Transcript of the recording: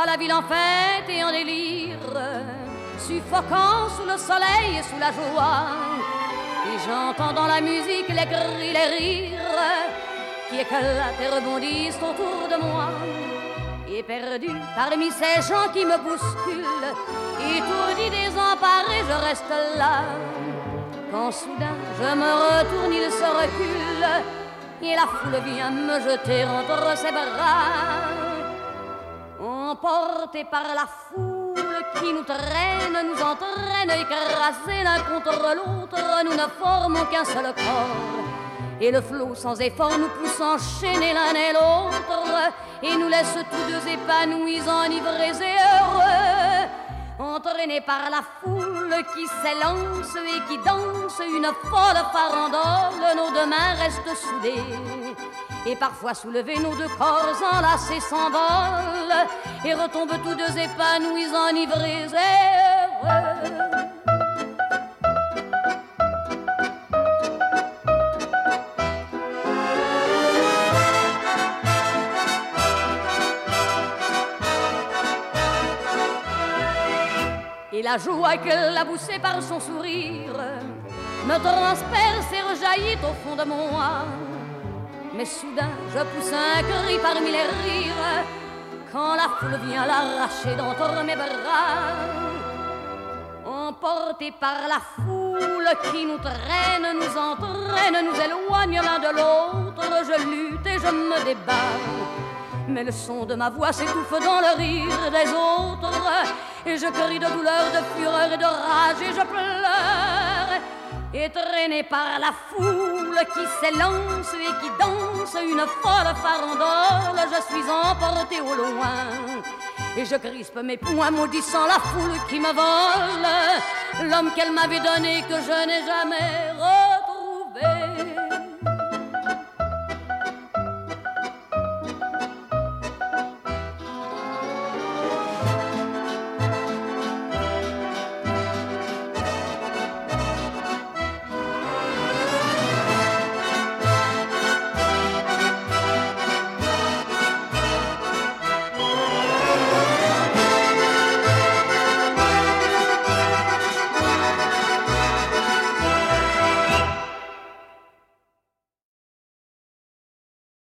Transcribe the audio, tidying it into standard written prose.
vois la ville en fête et en délire, suffocant sous le soleil et sous la joie. Et j'entends dans la musique les cris, les rires qui éclatent et rebondissent autour de moi. Et perdu parmi ces gens qui me bousculent, étourdi, désemparé, je reste là. Quand soudain je me retourne, il se recule et la foule vient me jeter entre ses bras. Emportés par la foule qui nous traîne, nous entraîne, écrasés l'un contre l'autre, nous ne formons qu'un seul corps. Et le flot sans effort nous pousse enchaîner l'un et l'autre et nous laisse tous deux épanouis, enivrés et heureux. Entraînés par la foule qui s'élance et qui danse une folle farandole, nos deux mains restent soudées. Et parfois soulevés, nos deux corps enlacés s'envolent et retombent tous deux épanouis, enivrés et heureux. Et la joie qu'elle a poussée par son sourire me transperce et rejaillit au fond de moi. Mais soudain je pousse un cri parmi les rires quand la foule vient l'arracher d'entre mes bras. Emportés par la foule qui nous traîne, nous entraîne, nous éloigne l'un de l'autre, je lutte et je me débat. Mais le son de ma voix s'étouffe dans le rire des autres et je crie de douleur, de fureur et de rage et je pleure. Et traîné par la foule qui s'élance et qui danse une folle farandole, je suis emporté au loin. Et je crispe mes poings maudissant la foule qui me vole l'homme qu'elle m'avait donné que je n'ai jamais revu.